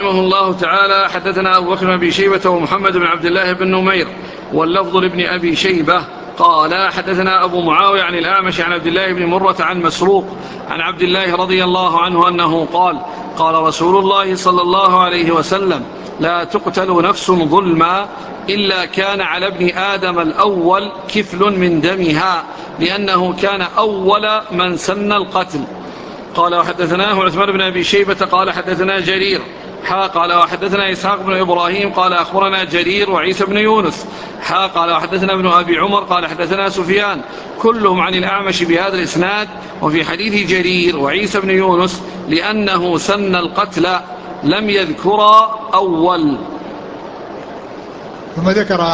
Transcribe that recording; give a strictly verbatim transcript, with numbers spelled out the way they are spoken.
رحمه الله تعالى حدثنا أبو بكر بن أبي شيبة ومحمد بن عبد الله بن نمير واللفظ لابن أبي شيبة قال حدثنا أبو معاوية عن الأعمش عن عبد الله بن مرة عن مسروق عن عبد الله رضي الله عنه أنه قال قال رسول الله صلى الله عليه وسلم لا تقتل نفس ظلما إلا كان على ابن آدم الأول كفل من دمها لأنه كان أول من سن القتل. قال وحدثناه عثمان بن أبي شيبة قال حدثنا جرير حا قال وحدثنا إسحاق بن إبراهيم قال أخبرنا جرير وعيسى بن يونس حا قال وحدثنا ابن أبي عمر قال حدثنا سفيان كلهم عن الأعمش بهذا الإسناد. وفي حديث جرير وعيسى بن يونس لأنه سن القتل لم يذكر أول. ثم ذكر